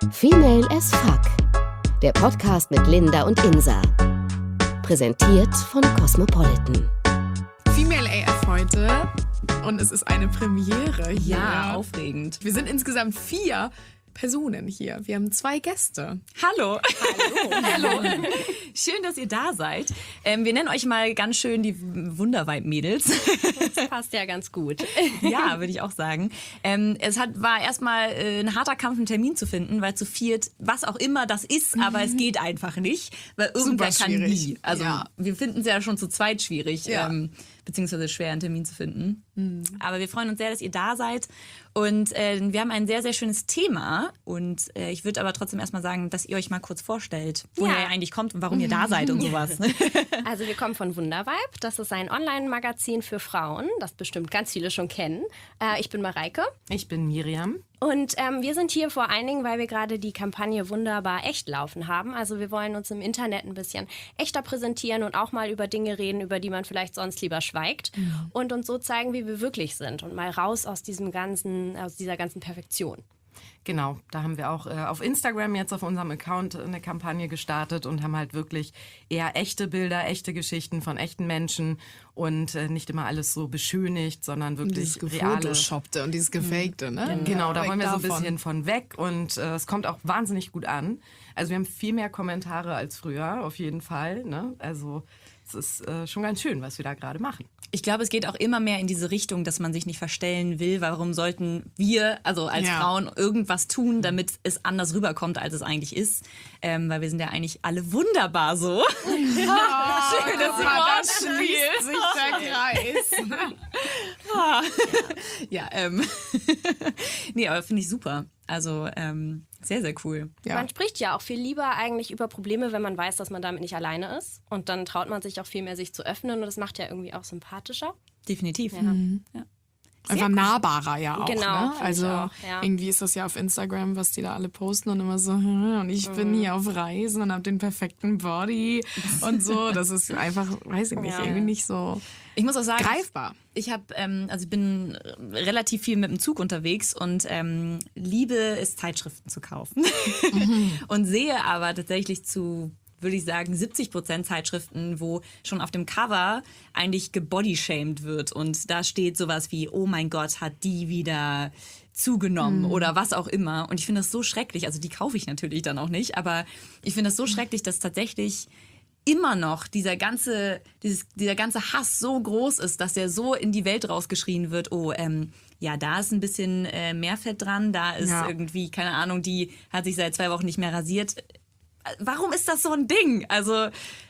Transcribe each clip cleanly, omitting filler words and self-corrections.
Female as Fuck. Der Podcast mit Linda und Insa. Präsentiert von Cosmopolitan. Female AF heute und es ist eine Premiere hier. Ja, aufregend. Wir sind insgesamt 4 Personen hier. Wir haben 2 Gäste. Hallo. Hallo. Schön, dass ihr da seid. Wir nennen euch mal ganz schön die Wundervibe-Mädels. Das passt ja ganz gut. Ja, würde ich auch sagen. War erstmal ein harter Kampf, einen Termin zu finden, weil zu viert, was auch immer das ist, aber es geht einfach nicht, weil irgendwer kann nie. Also wir finden es ja schon zu zweit schwierig, beziehungsweise schwer, einen Termin zu finden. Aber wir freuen uns sehr, dass ihr da seid. Und wir haben ein sehr, sehr schönes Thema. Und ich würde aber trotzdem erstmal sagen, dass ihr euch mal kurz vorstellt, woher ihr eigentlich kommt und warum ihr da seid und sowas. Also wir kommen von Wundervibe. Das ist ein Online-Magazin für Frauen, das bestimmt ganz viele schon kennen. Ich bin Mareike. Ich bin Miriam. Und wir sind hier vor allen Dingen, weil wir gerade die Kampagne Wunderbar echt laufen haben. Also wir wollen uns im Internet ein bisschen echter präsentieren und auch mal über Dinge reden, über die man vielleicht sonst lieber schweigt. Und uns so zeigen, wie wir wirklich sind und mal raus aus dieser ganzen Perfektion. Genau, da haben wir auch auf Instagram jetzt auf unserem Account eine Kampagne gestartet und haben halt wirklich eher echte Bilder, echte Geschichten von echten Menschen und nicht immer alles so beschönigt, sondern wirklich dieses reale. Gefotoshoppte und dieses Gefakte, ne? Genau, da wollen wir so ein davon. bisschen von weg und es kommt auch wahnsinnig gut an. Also wir haben viel mehr Kommentare als früher, auf jeden Fall, ne? Also es ist schon ganz schön, was wir da gerade machen. Ich glaube, es geht auch immer mehr in diese Richtung, dass man sich nicht verstellen will. Warum sollten wir, also als Frauen, irgendwas tun, damit es anders rüberkommt, als es eigentlich ist? Weil wir sind ja eigentlich alle wunderbar so. Schön, dass da schließt sich der Kreis. Nee, aber finde ich super. Also sehr, sehr cool. Ja. Man spricht ja auch viel lieber eigentlich über Probleme, wenn man weiß, dass man damit nicht alleine ist. Und dann traut man sich auch viel mehr, sich zu öffnen. Und das macht ja irgendwie auch sympathischer. Definitiv. Ja. Einfach nahbarer ja auch. Genau, Ne? finde Also ich auch, ja. irgendwie ist das ja auf Instagram, was die da alle posten und immer so, und ich bin hier auf Reisen und habe den perfekten Body und so. Das ist einfach, weiß ich nicht, irgendwie nicht so Ich muss auch sagen, greifbar. ich bin relativ viel mit dem Zug unterwegs und liebe es, Zeitschriften zu kaufen. Und sehe aber tatsächlich zu, würde ich sagen, 70% Zeitschriften, wo schon auf dem Cover eigentlich gebodyshamed wird. Und da steht sowas wie, oh mein Gott, hat die wieder zugenommen oder was auch immer. Und ich finde das so schrecklich. Also die kaufe ich natürlich dann auch nicht. Aber ich finde das so schrecklich, dass tatsächlich immer noch dieser ganze Hass so groß ist, dass der so in die Welt rausgeschrien wird, da ist ein bisschen mehr Fett dran, da ist irgendwie, keine Ahnung, die hat sich seit 2 Wochen nicht mehr rasiert. Warum ist das so ein Ding? Also,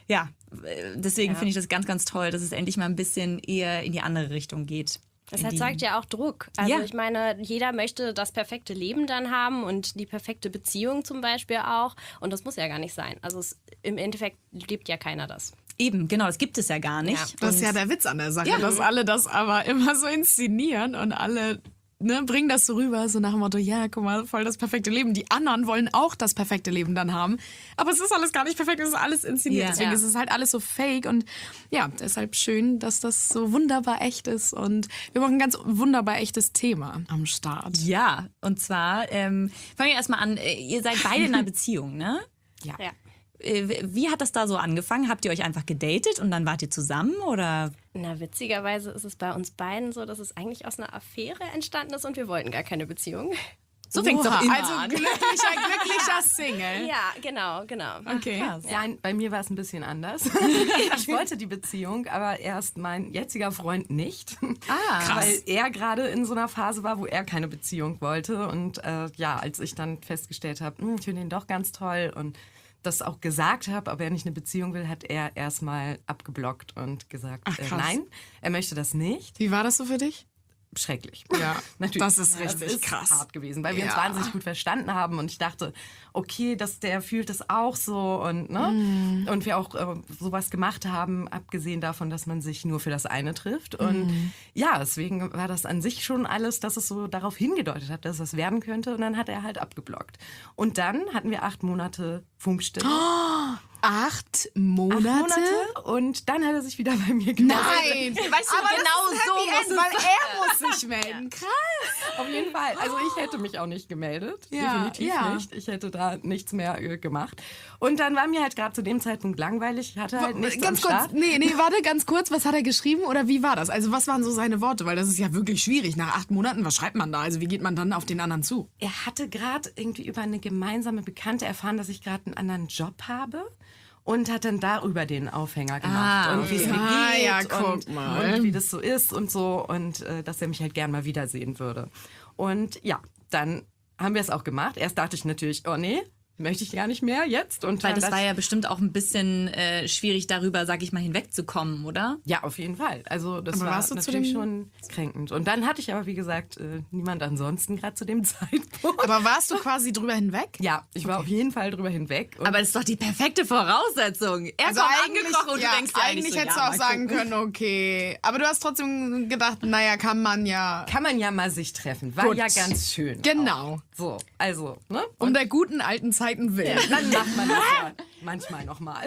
deswegen finde ich das ganz, ganz toll, dass es endlich mal ein bisschen eher in die andere Richtung geht. Das erzeugt ja auch Druck. Also ich meine, jeder möchte das perfekte Leben dann haben und die perfekte Beziehung zum Beispiel auch. Und das muss ja gar nicht sein. Also im Endeffekt lebt ja keiner das. Eben, genau, das gibt es ja gar nicht. Ja. Das ist ja der Witz an der Sache, dass alle das aber immer so inszenieren und alle bringen das so rüber, so nach dem Motto, ja, guck mal, voll das perfekte Leben. Die anderen wollen auch das perfekte Leben dann haben. Aber es ist alles gar nicht perfekt, es ist alles inszeniert. Ja. Deswegen ist es halt alles so fake und ja, deshalb schön, dass das so wunderbar echt ist. Und wir haben auch ein ganz wunderbar echtes Thema am Start. Ja, und zwar, fangen wir erstmal an, ihr seid beide in einer Beziehung, ne? Ja. Wie hat das da so angefangen? Habt ihr euch einfach gedatet und dann wart ihr zusammen oder? Na, witzigerweise ist es bei uns beiden so, dass es eigentlich aus einer Affäre entstanden ist und wir wollten gar keine Beziehung. So fängt's Oha, doch immer also an. glücklicher Single. Ja, genau. Okay. Nein, bei mir war es ein bisschen anders. Ich wollte die Beziehung, aber erst mein jetziger Freund nicht. Krass. Weil er gerade in so einer Phase war, wo er keine Beziehung wollte. Und als ich dann festgestellt habe, ich finde ihn doch ganz toll und das auch gesagt habe, aber er nicht eine Beziehung will, hat er erstmal abgeblockt und gesagt, nein, er möchte das nicht. Wie war das so für dich? Schrecklich. Ja, natürlich. das ist richtig ist krass. hart gewesen, weil wir uns wahnsinnig gut verstanden haben und ich dachte, okay, der fühlt das auch so und und wir auch sowas gemacht haben, abgesehen davon, dass man sich nur für das eine trifft und deswegen war das an sich schon alles, dass es so darauf hingedeutet hat, dass es werden könnte und dann hat er halt abgeblockt. Und dann hatten wir 8 Monate Funkstille. 8 Monate? 8 Monate und dann hat er sich wieder bei mir gemeldet. Nein! Weißt du, aber genau das ist so Happy muss End, es weil sein. er muss sich melden. Krass! Auf jeden Fall. Also ich hätte mich auch nicht gemeldet. Ja, Definitiv ja. nicht. Ich hätte da nichts mehr gemacht. Und dann war mir halt gerade zu dem Zeitpunkt langweilig. Ich hatte halt nichts Ganz am kurz, Start. warte, ganz kurz, was hat er geschrieben oder wie war das? Also was waren so seine Worte? Weil das ist ja wirklich schwierig. Nach 8 Monaten, was schreibt man da? Also wie geht man dann auf den anderen zu? Er hatte gerade irgendwie über eine gemeinsame Bekannte erfahren, dass ich gerade einen anderen Job habe. Und hat dann darüber den Aufhänger gemacht. Und wie es mir geht ja, guck mal. und wie das so ist und so. Und dass er mich halt gern mal wiedersehen würde. Und ja, dann haben wir es auch gemacht. Erst dachte ich natürlich, oh nee, möchte ich gar nicht mehr jetzt. Und Weil dann das war ja bestimmt auch ein bisschen schwierig darüber, sag ich mal, hinwegzukommen, oder? Ja, auf jeden Fall. Also das Aber war warst du zu natürlich dem- schon kränkend. Und dann hatte ich aber, wie gesagt, niemand ansonsten gerade zu dem Zeitpunkt. Aber warst du quasi drüber hinweg? Ja, ich war auf jeden Fall drüber hinweg. Und Aber das ist doch die perfekte Voraussetzung. Er kommt angekrochen und du denkst dir eigentlich so, hättest ja, du auch sagen können, okay. Aber du hast trotzdem gedacht, naja, kann man ja. kann man ja mal sich treffen. War Gut. ja ganz schön. Genau. Auch. So, also, ne? Um der guten alten Zeiten willen. Dann macht man das ja manchmal nochmal.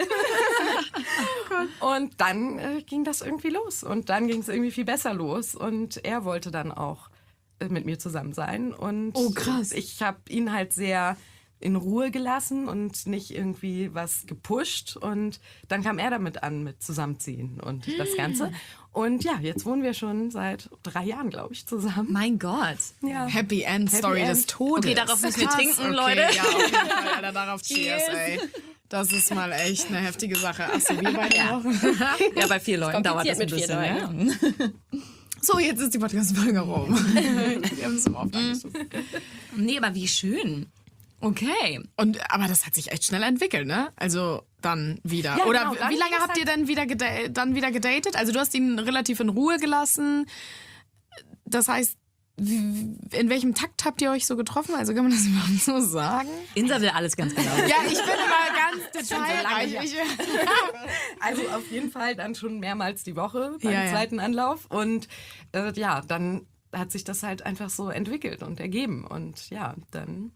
Und dann ging das irgendwie los. Und dann ging es irgendwie viel besser los. Und er wollte dann auch mit mir zusammen sein. Und Oh, krass. Ich habe ihn halt sehr in Ruhe gelassen und nicht irgendwie was gepusht. Und dann kam er damit an mit Zusammenziehen und das Ganze. Und ja, jetzt wohnen wir schon seit 3 Jahren, glaube ich, zusammen. Mein Gott. Ja. Happy End Story End. des Todes. Okay, darauf müssen wir Krass, trinken, okay, Leute. Ja, auf jeden Fall, Alter, darauf Cheers, ey. Das ist mal echt eine heftige Sache. Achso, wir beide auch. Ja, bei 4 Leuten dauert das ein kompliziert mit bisschen. 4 Ja. So, jetzt ist die Podcast-Folge rum. Wir haben es so oft angeschaut. Nee, aber wie schön. Okay. Aber das hat sich echt schnell entwickelt, ne? Also dann wieder. Ja, Oder genau, wie dann lange ging es habt ihr denn wieder gedatet? Also du hast ihn relativ in Ruhe gelassen. Das heißt, in welchem Takt habt ihr euch so getroffen? Also kann man das überhaupt so sagen? Insa will alles ganz genau. Ja, ich bin immer ganz detailreich. Also auf jeden Fall dann schon mehrmals die Woche beim Ja, ja. zweiten Anlauf. Und ja, dann hat sich das halt einfach so entwickelt und ergeben. Und ja, dann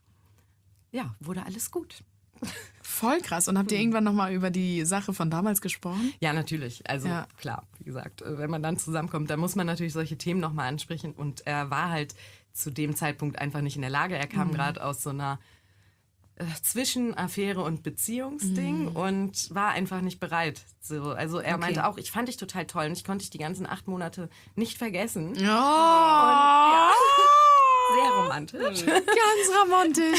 wurde alles gut. Voll krass. Und habt ihr irgendwann nochmal über die Sache von damals gesprochen? Ja, natürlich. Also Ja. klar, wie gesagt, wenn man dann zusammenkommt, dann muss man natürlich solche Themen nochmal ansprechen. Und er war halt zu dem Zeitpunkt einfach nicht in der Lage. Er kam gerade aus so einer Zwischenaffäre und Beziehungsding und war einfach nicht bereit. So, also er meinte auch, ich fand dich total toll und ich konnte dich die ganzen 8 Monate nicht vergessen. Oh, Sehr romantisch. ganz romantisch.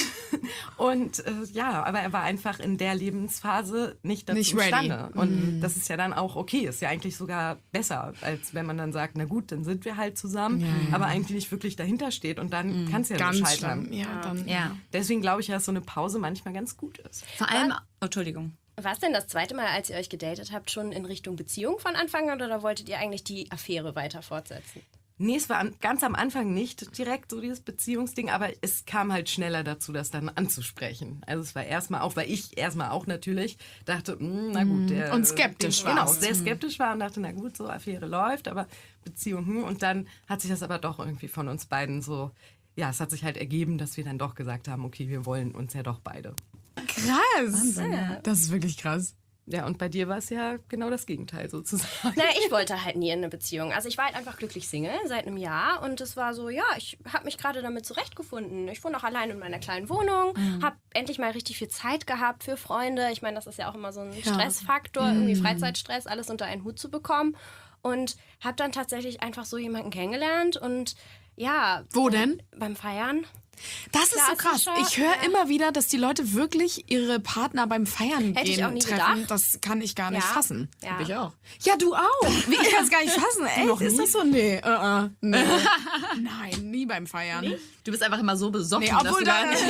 Und aber er war einfach in der Lebensphase nicht dazu Nicht ready. imstande. Und das ist ja dann auch okay, ist ja eigentlich sogar besser, als wenn man dann sagt, na gut, dann sind wir halt zusammen, aber eigentlich nicht wirklich dahinter steht und dann kann es ja nur Ganz scheitern. schlimm. Ja, dann. Ja. Deswegen glaube ich, dass so eine Pause manchmal ganz gut ist. Vor allem, Entschuldigung. War es denn das zweite Mal, als ihr euch gedatet habt, schon in Richtung Beziehung von Anfang an oder wolltet ihr eigentlich die Affäre weiter fortsetzen? Nee, es war ganz am Anfang nicht direkt so dieses Beziehungsding, aber es kam halt schneller dazu, das dann anzusprechen. Also es war erstmal auch, weil ich erstmal auch natürlich dachte, na gut. Und skeptisch Genau, warst. sehr skeptisch war und dachte, na gut, so Affäre läuft, aber Beziehung, Und dann hat sich das aber doch irgendwie von uns beiden so, ja, es hat sich halt ergeben, dass wir dann doch gesagt haben, okay, wir wollen uns ja doch beide. Krass. Das ist wirklich krass. Ja, und bei dir war es ja genau das Gegenteil sozusagen. Na, ich wollte halt nie in eine Beziehung. Also ich war halt einfach glücklich Single seit einem Jahr und es war so, ja, ich habe mich gerade damit zurechtgefunden. Ich wohne auch allein in meiner kleinen Wohnung, habe endlich mal richtig viel Zeit gehabt für Freunde. Ich meine, das ist ja auch immer so ein Stressfaktor, irgendwie Freizeitstress, alles unter einen Hut zu bekommen. Und habe dann tatsächlich einfach so jemanden kennengelernt und ja. Wo denn? Beim Feiern. Das ist so krass. Klassischer, Ich höre immer wieder, dass die Leute wirklich ihre Partner beim Feiern Hätte ich gehen auch nie treffen. gedacht. Das kann ich gar nicht Ja. fassen. Ja. Ich auch. Ja, du auch. Wie, ich kann es gar nicht fassen. Echt? Ist das so? Nee. Nee. Nein, nie beim Feiern. Du bist einfach immer so besoffen, Nee, dass obwohl, du gar nicht...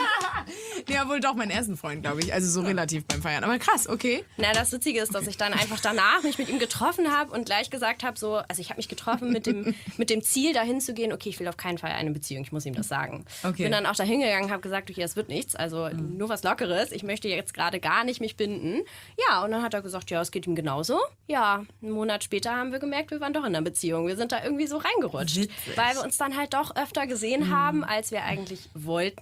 nee, obwohl doch mein ersten Freund, glaube ich. Also so relativ beim Feiern. Aber krass, okay. Na, das Witzige ist, dass ich dann einfach danach mich mit ihm getroffen habe und gleich gesagt habe, so, also ich habe mich getroffen mit dem Ziel, dahin zu gehen, okay, ich will auf keinen Fall eine Beziehung, ich muss ihm das sagen. Okay. Bin dann auch dahin gegangen, habe gesagt, okay, das wird nichts, also nur was Lockeres, ich möchte jetzt gerade gar nicht mich binden. Ja, und dann hat er gesagt, ja, es geht ihm genauso. Ja, einen Monat später haben wir gemerkt, wir waren doch in einer Beziehung. Wir sind da irgendwie so reingerutscht, weil wir uns dann halt doch öfter gesehen haben, als wir eigentlich wollten.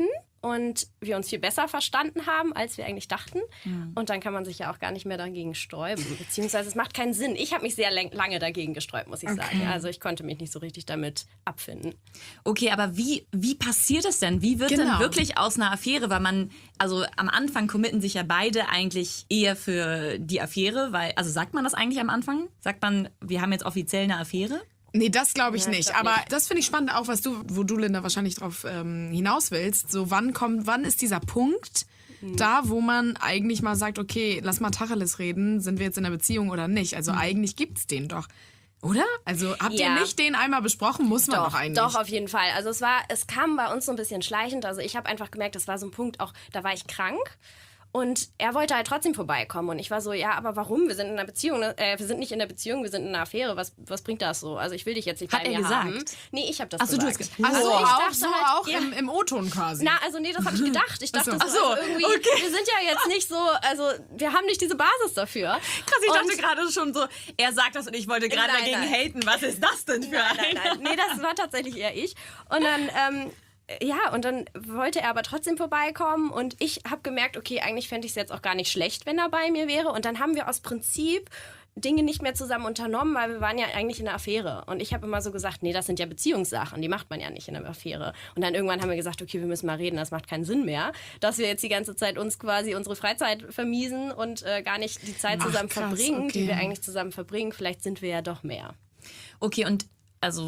und wir uns viel besser verstanden haben, als wir eigentlich dachten. Und dann kann man sich ja auch gar nicht mehr dagegen sträuben. Beziehungsweise es macht keinen Sinn. Ich habe mich sehr lange dagegen gesträubt, muss ich sagen. Also ich konnte mich nicht so richtig damit abfinden. Okay, aber wie passiert es denn? Wie wird denn wirklich aus einer Affäre? Weil also am Anfang committen sich ja beide eigentlich eher für die Affäre, also sagt man das eigentlich am Anfang? Sagt man, wir haben jetzt offiziell eine Affäre? Nee, das glaube ich nicht. Aber nicht. das finde ich spannend, auch wo du, Linda, wahrscheinlich drauf hinaus willst. So, wann ist dieser Punkt da, wo man eigentlich mal sagt, okay, lass mal Tacheles reden, sind wir jetzt in einer Beziehung oder nicht? Also eigentlich gibt's den doch. Oder? Also habt ihr nicht den einmal besprochen? Muss man doch eigentlich. Doch, auf jeden Fall. Also es kam bei uns so ein bisschen schleichend. Also ich habe einfach gemerkt, das war so ein Punkt, auch da war ich krank. Und er wollte halt trotzdem vorbeikommen. Und ich war so, ja, aber warum? Wir sind in einer Beziehung. Wir sind nicht in der Beziehung, wir sind in einer Affäre. Was bringt das so? Also ich will dich jetzt nicht bei mir haben. Nee, ich habe das gesagt. Du hast gesagt. Also ich auch, dachte so halt, auch im O-Ton quasi. Na, also nee, das habe ich gedacht. Ich dachte Ach so. also irgendwie, wir sind ja jetzt nicht so, also wir haben nicht diese Basis dafür. Krass, ich dachte gerade schon so, er sagt das und ich wollte gerade Nein, dagegen nein. haten. Was ist das denn für ein? Nein. Nee, das war tatsächlich eher ich. Und dann, und dann wollte er aber trotzdem vorbeikommen und ich habe gemerkt, okay, eigentlich fände ich es jetzt auch gar nicht schlecht, wenn er bei mir wäre. Und dann haben wir aus Prinzip Dinge nicht mehr zusammen unternommen, weil wir waren ja eigentlich in einer Affäre. Und ich habe immer so gesagt, nee, das sind ja Beziehungssachen, die macht man ja nicht in einer Affäre. Und dann irgendwann haben wir gesagt, okay, wir müssen mal reden, das macht keinen Sinn mehr, dass wir jetzt die ganze Zeit uns quasi unsere Freizeit vermiesen und gar nicht die Zeit zusammen verbringen, die wir eigentlich zusammen verbringen. Vielleicht sind wir ja doch mehr. Okay, und also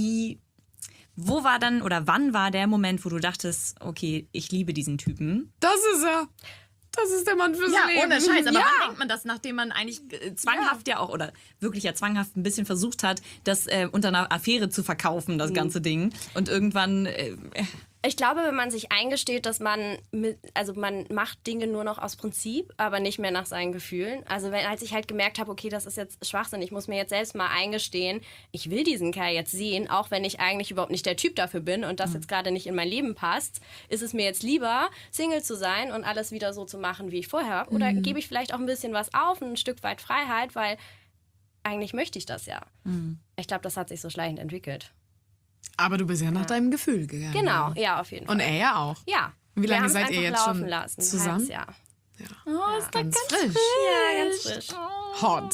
wo war dann oder wann war der Moment, wo du dachtest, okay, ich liebe diesen Typen? Das ist er. Das ist der Mann fürs Leben. Ohne Scheiß. Aber ja. wann denkt man das, nachdem man eigentlich zwanghaft ja auch, oder wirklich ja zwanghaft ein bisschen versucht hat, das unter einer Affäre zu verkaufen, das ganze Ding. Und irgendwann... Ich glaube, wenn man sich eingesteht, dass man macht Dinge nur noch aus Prinzip, aber nicht mehr nach seinen Gefühlen. Also als ich halt gemerkt habe, okay, das ist jetzt Schwachsinn, ich muss mir jetzt selbst mal eingestehen, ich will diesen Kerl jetzt sehen, auch wenn ich eigentlich überhaupt nicht der Typ dafür bin und das jetzt gerade nicht in mein Leben passt, ist es mir jetzt lieber, Single zu sein und alles wieder so zu machen, wie ich vorher habe. Oder gebe ich vielleicht auch ein bisschen was auf, ein Stück weit Freiheit, weil eigentlich möchte ich das ja. Ich glaube, das hat sich so schleichend entwickelt. Aber du bist ja nach deinem Gefühl gegangen. Genau, ja, auf jeden Fall. Und er ja auch. Ja. Wie lange wir seid ihr jetzt schon lassen, zusammen? Ein halbes Jahr. Oh, ist Ganz frisch. Ja, ganz frisch. Hot.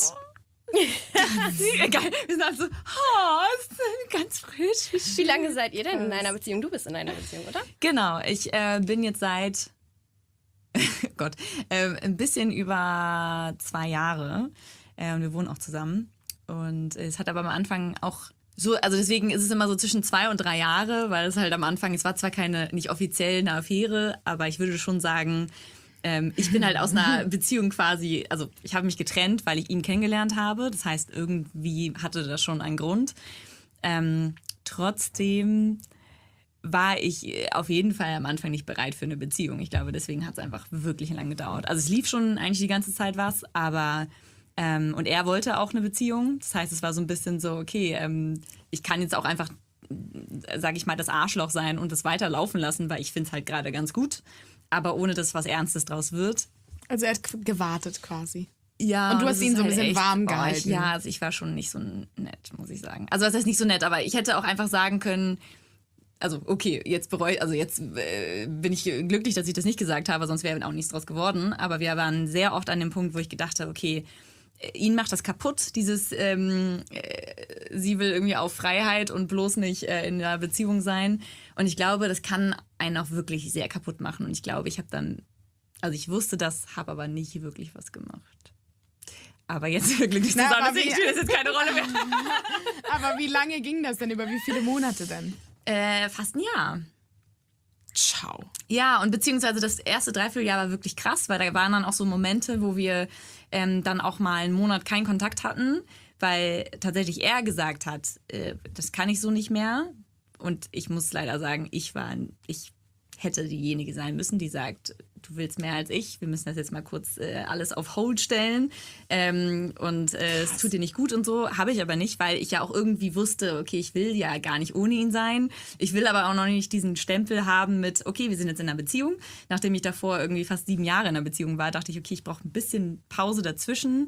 Geil. Wir sind halt so, ist ganz frisch. Wie lange seid ihr denn in einer Beziehung? Du bist in einer Beziehung, oder? Genau, ich bin jetzt seit, ein bisschen über 2 Jahre. Und wir wohnen auch zusammen. Und es hat aber am Anfang auch so, also deswegen ist es immer so zwischen 2 und 3 Jahre, weil es halt am Anfang, es war zwar nicht offiziell eine Affäre, aber ich würde schon sagen, ich bin halt aus einer Beziehung quasi, also ich habe mich getrennt, weil ich ihn kennengelernt habe. Das heißt, irgendwie hatte das schon einen Grund. Trotzdem war ich auf jeden Fall am Anfang nicht bereit für eine Beziehung. Ich glaube, deswegen hat es einfach wirklich lange gedauert. Also es lief schon eigentlich die ganze Zeit was, aber und er wollte auch eine Beziehung. Das heißt, es war so ein bisschen so, okay, ich kann jetzt auch einfach, sage ich mal, das Arschloch sein und das weiterlaufen lassen, weil ich finde es halt gerade ganz gut. Aber ohne dass was Ernstes draus wird. Also er hat gewartet quasi. Ja. Und du hast ihn so ein bisschen echt, warm gehalten. Also ich war schon nicht so nett, muss ich sagen. Also das heißt nicht so nett, aber ich hätte auch einfach sagen können, also okay, jetzt bin ich glücklich, dass ich das nicht gesagt habe, sonst wäre auch nichts draus geworden. Aber wir waren sehr oft an dem Punkt, wo ich gedacht habe, okay, ihn macht das kaputt, dieses sie will irgendwie auf Freiheit und bloß nicht in einer Beziehung sein. Und ich glaube, das kann einen auch wirklich sehr kaputt machen. Und ich glaube, ich wusste das, habe aber nicht wirklich was gemacht. Aber jetzt glücklich zu sein, deswegen spielt das jetzt keine Rolle mehr. Aber wie lange ging das denn? Über wie viele Monate denn? Fast ein Jahr. Ciao. Ja, und beziehungsweise das erste Dreivierteljahr war wirklich krass, weil da waren dann auch so Momente, wo wir dann auch mal einen Monat keinen Kontakt hatten, weil tatsächlich er gesagt hat, das kann ich so nicht mehr. Und ich muss leider sagen, ich hätte diejenige sein müssen, die sagt, du willst mehr als ich, wir müssen das jetzt mal kurz alles auf Hold stellen es tut dir nicht gut und so. Habe ich aber nicht, weil ich ja auch irgendwie wusste, okay, ich will ja gar nicht ohne ihn sein. Ich will aber auch noch nicht diesen Stempel haben mit, okay, wir sind jetzt in einer Beziehung. Nachdem ich davor irgendwie fast 7 Jahre in einer Beziehung war, dachte ich, okay, ich brauche ein bisschen Pause dazwischen.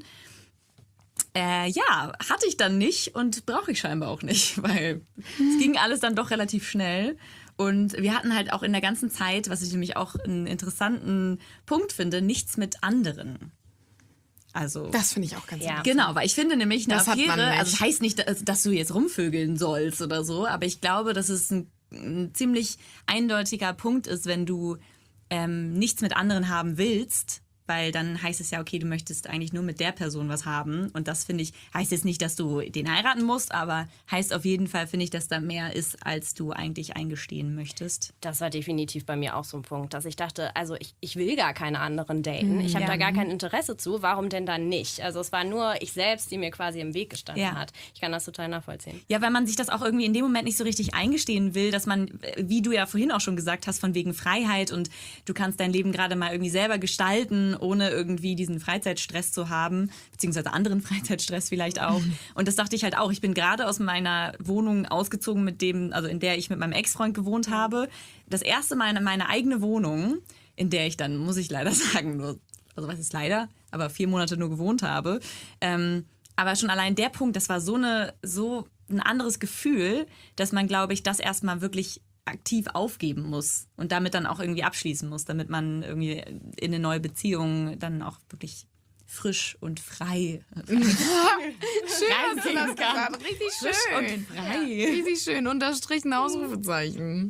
Hatte ich dann nicht und brauche ich scheinbar auch nicht, weil es ging alles dann doch relativ schnell. Und wir hatten halt auch in der ganzen Zeit, was ich nämlich auch einen interessanten Punkt finde, nichts mit anderen. Also, Das finde ich auch ganz interessant. genau, weil ich finde nämlich eine Das hat man Affäre, nicht. also das heißt nicht, dass du jetzt rumvögeln sollst oder so, aber ich glaube, dass es ein ziemlich eindeutiger Punkt ist, wenn du nichts mit anderen haben willst, weil dann heißt es ja, okay, du möchtest eigentlich nur mit der Person was haben. Und das, finde ich, heißt jetzt nicht, dass du den heiraten musst, aber heißt auf jeden Fall, finde ich, dass da mehr ist, als du eigentlich eingestehen möchtest. Das war definitiv bei mir auch so ein Punkt, dass ich dachte, also ich will gar keine anderen daten. Ich habe da gar kein Interesse zu. Warum denn dann nicht? Also es war nur ich selbst, die mir quasi im Weg gestanden hat. Ich kann das total nachvollziehen. Ja, weil man sich das auch irgendwie in dem Moment nicht so richtig eingestehen will, dass man, wie du ja vorhin auch schon gesagt hast, von wegen Freiheit und du kannst dein Leben gerade mal irgendwie selber gestalten, ohne irgendwie diesen Freizeitstress zu haben, beziehungsweise anderen Freizeitstress vielleicht auch. Und das dachte ich halt auch. Ich bin gerade aus meiner Wohnung ausgezogen, in der ich mit meinem Ex-Freund gewohnt habe. Das erste Mal in meine eigene Wohnung, in der ich dann, muss ich leider sagen, also was ist leider, aber 4 Monate nur gewohnt habe. Aber schon allein der Punkt, das war so ein anderes Gefühl, dass man, glaube ich, das erstmal wirklich aktiv aufgeben muss und damit dann auch irgendwie abschließen muss, damit man irgendwie in eine neue Beziehung dann auch wirklich frisch und frei. Schön, dass du das gesagt. Richtig schön. Und frei. Richtig schön. Unterstrichen Ausrufezeichen.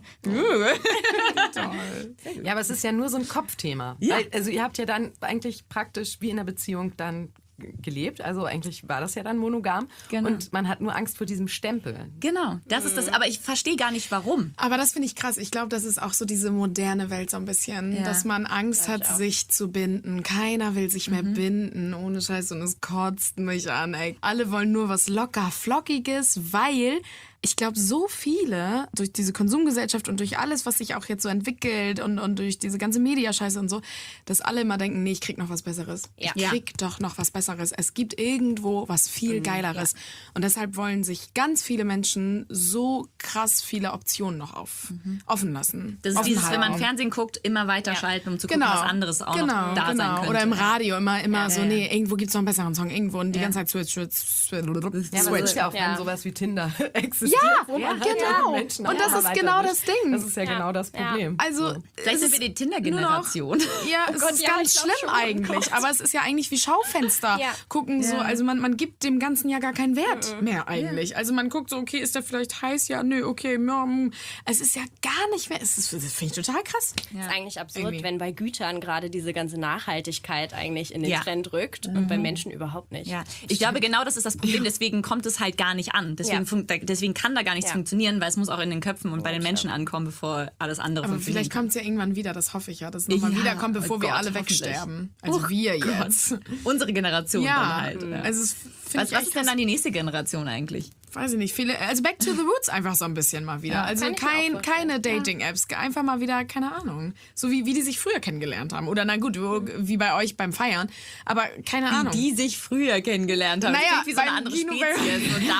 Toll. Ja, aber es ist ja nur so ein Kopfthema. Ja. Weil, also ihr habt ja dann eigentlich praktisch wie in der Beziehung dann gelebt. Also eigentlich war das ja dann monogam. Genau. Und man hat nur Angst vor diesem Stempel. Genau, das ist das. Aber ich verstehe gar nicht, warum. Aber das finde ich krass. Ich glaube, das ist auch so diese moderne Welt so ein bisschen, dass man Angst hat, sich zu binden. Keiner will sich mehr binden, ohne Scheiß. Und es kotzt mich an, ey. Alle wollen nur was locker Flockiges, weil ich glaube, so viele durch diese Konsumgesellschaft und durch alles, was sich auch jetzt so entwickelt und durch diese ganze Mediascheiße und so, dass alle immer denken, nee, ich krieg noch was Besseres. Ja. Ich krieg doch noch was Besseres. Es gibt irgendwo was viel Geileres. Und deshalb wollen sich ganz viele Menschen so krass viele Optionen noch offen lassen. Das ist Offen dieses, wenn man halten. Fernsehen guckt, immer weiter schalten, um zu gucken, was anderes auch noch da sein könnte. Oder im Radio immer so, nee, irgendwo gibt's noch einen besseren Song. Irgendwo und die ganze Zeit switch. Ja, aber das ist ja auch, wenn sowas wie Tinder existiert. wo man halt genau. Menschen Und das auch ist weiter genau wischt. das Ding. Das ist ja genau das Problem. Also, Vielleicht sind wir die Tinder-Generation. Ja, es ist ganz schlimm eigentlich. Aber es ist ja eigentlich wie Schaufenster gucken. So, also man gibt dem Ganzen ja gar keinen Wert mehr eigentlich. Also man guckt so, okay, ist der vielleicht heiß? Ja, nö, okay. Es ist ja gar nicht mehr. Das finde ich total krass. Das ist eigentlich absurd, Irgendwie. wenn bei Gütern gerade diese ganze Nachhaltigkeit eigentlich in den Trend rückt und bei Menschen überhaupt nicht. Ja, ich glaube, genau das ist das Problem. Deswegen kommt es halt gar nicht an. Deswegen kann da gar nichts funktionieren, weil es muss auch in den Köpfen und bei den Menschen ankommen, bevor alles andere Aber funktioniert. vielleicht kommt es ja irgendwann wieder, das hoffe ich ja, dass es nochmal Ja, wiederkommt, bevor oh wir Gott, alle hoffentlich. wegsterben. Also wir jetzt. Unsere Generation dann halt. Ja. Also es finde ich Was echt ist denn krass. dann die nächste Generation eigentlich? Weiß ich nicht, also back to the roots einfach so ein bisschen mal wieder. Also Kann ich mir auch vorstellen. keine Dating-Apps, einfach mal wieder, keine Ahnung. So wie die sich früher kennengelernt haben. Oder na gut, wie bei euch beim Feiern. Aber keine Ahnung. Die sich früher kennengelernt haben. Naja, Das klingt wie so eine beim andere Kino- Spezies. Und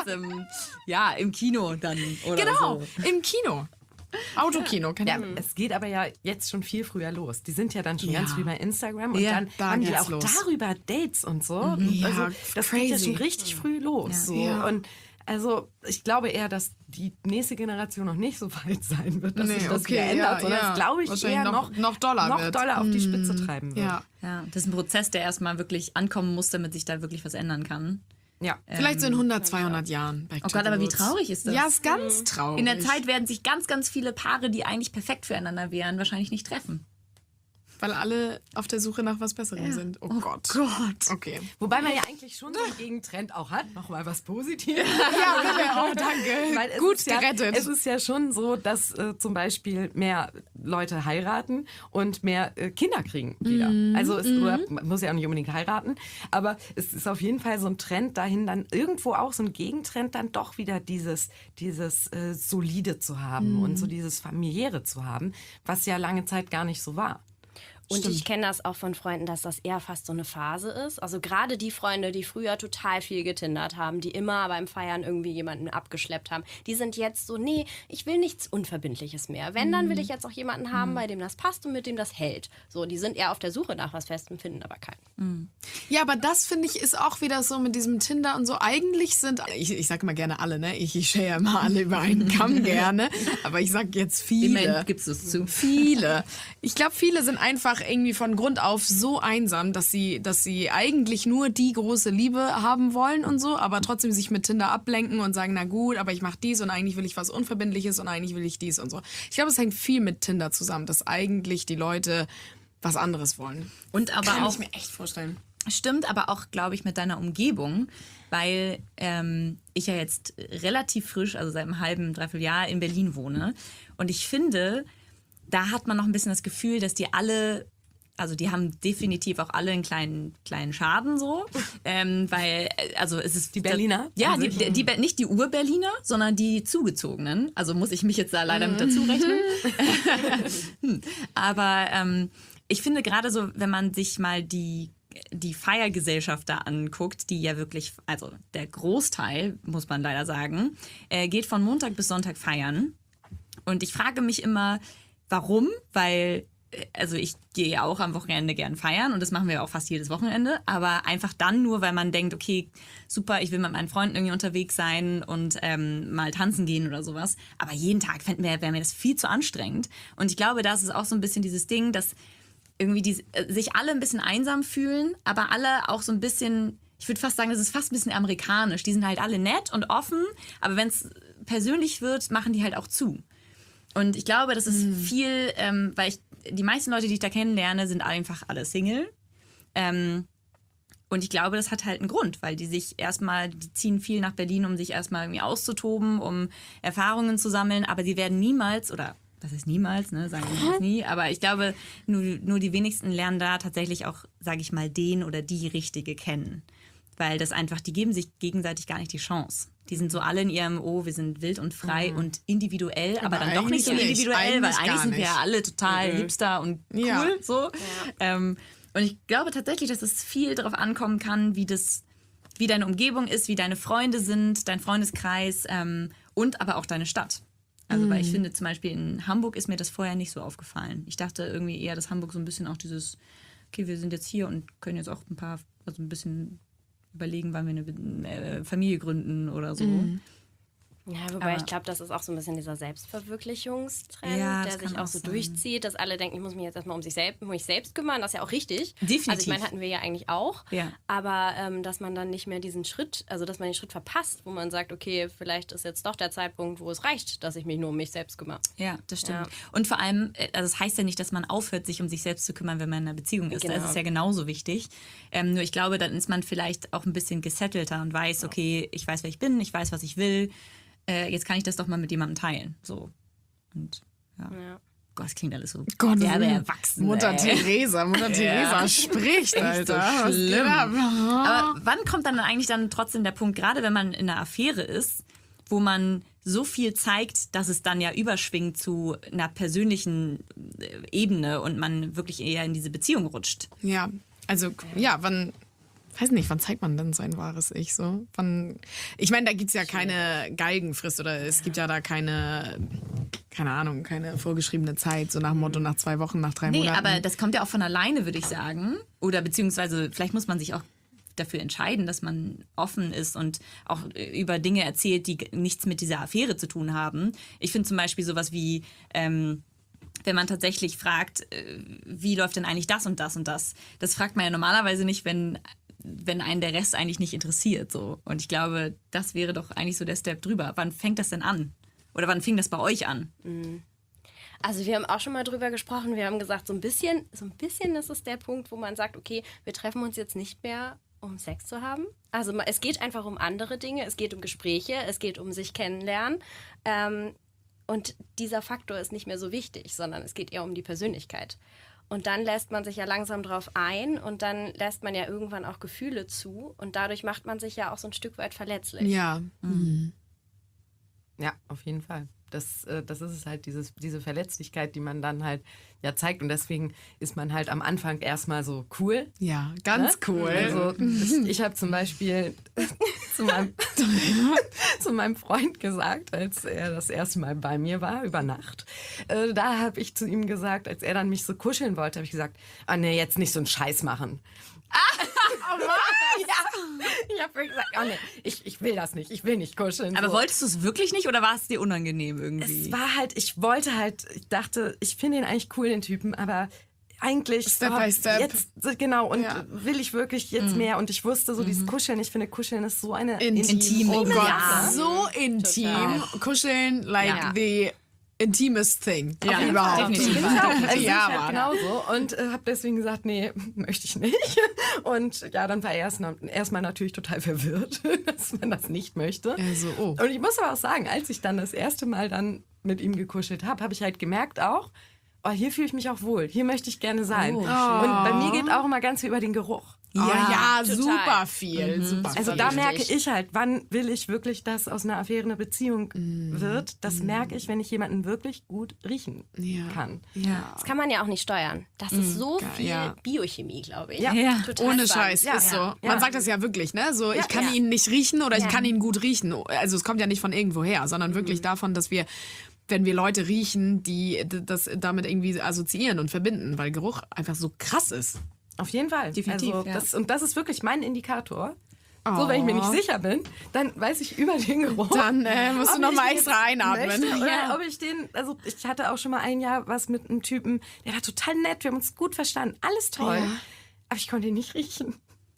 damals im Kino dann oder Genau, so. im Kino. Autokino, keine Ja, Ahnung. es geht aber ja jetzt schon viel früher los. Die sind ja dann schon ganz früh bei Instagram und Ja, dann da haben die geht's auch los. darüber Dates und so. Ja, Also das geht ja crazy. schon richtig früh los. So. Ja. Und also ich glaube eher, dass die nächste Generation noch nicht so weit sein wird, dass sich das wieder ändert, sondern das glaube ich Wahrscheinlich eher noch doller wird. auf die Spitze treiben wird. Ja. Ja, das ist ein Prozess, der erstmal wirklich ankommen muss, damit sich da wirklich was ändern kann. Ja. Vielleicht so in 100, 200 Jahren. Oh Gott, aber wie traurig ist das? Ja, ist ganz traurig. In der Zeit werden sich ganz, ganz viele Paare, die eigentlich perfekt füreinander wären, wahrscheinlich nicht treffen. Weil alle auf der Suche nach was Besserem sind. Oh Gott. Okay. Wobei man ja eigentlich schon so einen Gegentrend auch hat. Nochmal was Positives. Ja, bitte. Oh, danke. Weil es Gut ist ja, gerettet. Es ist ja schon so, dass zum Beispiel mehr Leute heiraten und mehr Kinder kriegen wieder. Also oder man muss ja auch nicht unbedingt heiraten, aber es ist auf jeden Fall so ein Trend dahin, dann irgendwo auch so ein Gegentrend, dann doch wieder dieses Solide zu haben und so dieses Familiäre zu haben, was ja lange Zeit gar nicht so war. Und ich kenne das auch von Freunden, dass das eher fast so eine Phase ist. Also gerade die Freunde, die früher total viel getindert haben, die immer beim Feiern irgendwie jemanden abgeschleppt haben, die sind jetzt so, nee, ich will nichts Unverbindliches mehr. Wenn, dann will ich jetzt auch jemanden haben, bei dem das passt und mit dem das hält. So, die sind eher auf der Suche nach was Festem, finden aber keinen. Ja, aber das, finde ich, ist auch wieder so mit diesem Tinder und so. Eigentlich sind, ich sage immer gerne alle, ne? Ich share immer alle über einen Kamm gerne. Aber ich sage jetzt viele. Immerhin gibst du es zu. Viele. Ich glaube, viele sind einfach irgendwie von Grund auf so einsam, dass sie eigentlich nur die große Liebe haben wollen und so, aber trotzdem sich mit Tinder ablenken und sagen, na gut, aber ich mache dies und eigentlich will ich was Unverbindliches und eigentlich will ich dies und so. Ich glaube, es hängt viel mit Tinder zusammen, dass eigentlich die Leute was anderes wollen. Und aber Kann auch ich mir echt vorstellen. Stimmt, aber auch, glaube ich, mit deiner Umgebung, weil ich ja jetzt relativ frisch, also seit einem halben, dreiviertel Jahr in Berlin wohne. Und ich finde, da hat man noch ein bisschen das Gefühl, dass die alle, also die haben definitiv auch alle einen kleinen Schaden so, weil, also es ist... Die Berliner? Ja, nicht die Ur-Berliner, sondern die Zugezogenen. Also muss ich mich jetzt da leider mit dazu rechnen. Aber ich finde gerade so, wenn man sich mal die Feiergesellschaft da anguckt, die ja wirklich, also der Großteil, muss man leider sagen, geht von Montag bis Sonntag feiern. Und ich frage mich immer, warum? Weil, also ich gehe ja auch am Wochenende gern feiern und das machen wir auch fast jedes Wochenende, aber einfach dann nur, weil man denkt, okay, super, ich will mit meinen Freunden irgendwie unterwegs sein und mal tanzen gehen oder sowas. Aber jeden Tag wäre mir das viel zu anstrengend. Und ich glaube, das ist auch so ein bisschen dieses Ding, dass irgendwie sich alle ein bisschen einsam fühlen, aber alle auch so ein bisschen, ich würde fast sagen, das ist fast ein bisschen amerikanisch. Die sind halt alle nett und offen, aber wenn es persönlich wird, machen die halt auch zu. Und ich glaube, das ist viel, weil die meisten Leute, die ich da kennenlerne, sind einfach alle Single. Und ich glaube, das hat halt einen Grund, weil die ziehen viel nach Berlin, um sich erstmal irgendwie auszutoben, um Erfahrungen zu sammeln, aber sie werden niemals, oder das ist niemals, ne, sagen wir jetzt nie, aber ich glaube, nur die wenigsten lernen da tatsächlich auch, sage ich mal, den oder die Richtige kennen. Weil das einfach, die geben sich gegenseitig gar nicht die Chance. Die sind so alle in ihrem, wir sind wild und frei und individuell, aber dann doch nicht so individuell, weil eigentlich sind wir ja alle total hipster und cool. So. Ja. Und ich glaube tatsächlich, dass es viel darauf ankommen kann, wie deine Umgebung ist, wie deine Freunde sind, dein Freundeskreis und aber auch deine Stadt. Also weil ich finde zum Beispiel in Hamburg ist mir das vorher nicht so aufgefallen. Ich dachte irgendwie eher, dass Hamburg so ein bisschen auch dieses, okay, wir sind jetzt hier und können jetzt auch ein bisschen überlegen, wann wir eine Familie gründen oder so. Ja, wobei ich glaube, das ist auch so ein bisschen dieser Selbstverwirklichungstrend, der sich auch so durchzieht, dass alle denken, ich muss mich jetzt erstmal um mich selbst kümmern. Das ist ja auch richtig. Definitiv. Also ich meine, hatten wir ja eigentlich auch. Ja. Aber dass man dann nicht mehr diesen Schritt, also dass man den Schritt verpasst, wo man sagt, okay, vielleicht ist jetzt doch der Zeitpunkt, wo es reicht, dass ich mich nur um mich selbst kümmere. Ja, das stimmt. Ja. Und vor allem, also das heißt ja nicht, dass man aufhört, sich um sich selbst zu kümmern, wenn man in einer Beziehung ist. Genau. Das ist ja genauso wichtig. Nur ich glaube, dann ist man vielleicht auch ein bisschen gesettelter und weiß, okay, ich weiß, wer ich bin, ich weiß, was ich will. Jetzt kann ich das doch mal mit jemandem teilen. So. Und ja. Gott, das klingt alles so derbe erwachsen. Mutter Teresa spricht, Alter. Was Schlimm. Aber wann kommt dann eigentlich trotzdem der Punkt, gerade wenn man in einer Affäre ist, wo man so viel zeigt, dass es dann ja überschwingt zu einer persönlichen Ebene und man wirklich eher in diese Beziehung rutscht? Ja, also wann zeigt man denn sein wahres Ich so? Ich meine, da gibt es ja keine Galgenfrist oder es gibt ja da keine vorgeschriebene Zeit, so nach dem Motto nach 2 Wochen, nach 3 Monaten. Nee, aber das kommt ja auch von alleine, würde ich sagen. Oder beziehungsweise vielleicht muss man sich auch dafür entscheiden, dass man offen ist und auch über Dinge erzählt, die nichts mit dieser Affäre zu tun haben. Ich finde zum Beispiel sowas wie... wenn man tatsächlich fragt, wie läuft denn eigentlich das und das und das? Das fragt man ja normalerweise nicht, wenn einen der Rest eigentlich nicht interessiert. So. Und ich glaube, das wäre doch eigentlich so der Step drüber. Wann fängt das denn an? Oder wann fing das bei euch an? Also wir haben auch schon mal drüber gesprochen. Wir haben gesagt, so ein bisschen ist es der Punkt, wo man sagt, okay, wir treffen uns jetzt nicht mehr, um Sex zu haben. Also es geht einfach um andere Dinge. Es geht um Gespräche, es geht um sich kennenlernen. Und dieser Faktor ist nicht mehr so wichtig, sondern es geht eher um die Persönlichkeit. Und dann lässt man sich ja langsam drauf ein und dann lässt man ja irgendwann auch Gefühle zu und dadurch macht man sich ja auch so ein Stück weit verletzlich. Ja. Ja, auf jeden Fall. Das ist es halt, diese Verletzlichkeit, die man dann halt zeigt. Und deswegen ist man halt am Anfang erstmal so cool. Ja, ganz cool. Also ich habe zum Beispiel zu meinem Freund gesagt, als er das erste Mal bei mir war, über Nacht, da habe ich zu ihm gesagt, als er dann mich so kuscheln wollte, habe ich gesagt, nee, jetzt nicht so einen Scheiß machen. Oh was? Ja. Ich habe gesagt, nee, ich will das nicht, ich will nicht kuscheln. Aber so. wolltest du es wirklich nicht oder war es dir unangenehm irgendwie? Es war halt, ich dachte, ich finde ihn eigentlich cool, den Typen, aber eigentlich Step by step. Jetzt, genau, und will ich wirklich jetzt mehr. Und ich wusste so, dieses Kuscheln, ich finde, Kuscheln ist so eine Intim. Oh Gott, Ja. so intim. Total. Kuscheln, like the intimest thing Ja, überhaupt. definitiv. Also Ja, ich Mann. halt genauso und habe deswegen gesagt, nee, möchte ich nicht. Und ja, dann war er erstmal natürlich total verwirrt, dass man das nicht möchte. Also, oh. Und ich muss aber auch sagen, als ich dann das erste Mal dann mit ihm gekuschelt habe ich halt gemerkt auch, hier fühle ich mich auch wohl, hier möchte ich gerne sein. Und bei mir geht auch immer ganz viel über den Geruch. Ja, total. super viel. Super Also viel. da merke ich halt, wann will ich wirklich, dass aus einer Affäre eine Beziehung wird. Das merke ich, wenn ich jemanden wirklich gut riechen kann. Ja. Das kann man ja auch nicht steuern. Das ist so viel ja. Biochemie, glaube ich. Ja. Ja. Total Ohne spannend. Scheiß, Ja, ist so. ja. Man sagt das ja wirklich, ne? So, ich kann ihn nicht riechen oder ich kann ihn gut riechen. Also es kommt ja nicht von irgendwo her, sondern wirklich davon, dass wir, wenn wir Leute riechen, die das damit irgendwie assoziieren und verbinden, weil Geruch einfach so krass ist. Auf jeden Fall. Definitiv, Also das ist wirklich mein Indikator. So, wenn ich mir nicht sicher bin, dann weiß ich über den Geruch. Dann musst du ob noch ich mal den extra einatmen. möchte Oder ob ich den, also ich hatte auch schon mal ein Jahr was mit einem Typen, der war total nett, wir haben uns gut verstanden, alles toll. Ja. Aber ich konnte ihn nicht riechen.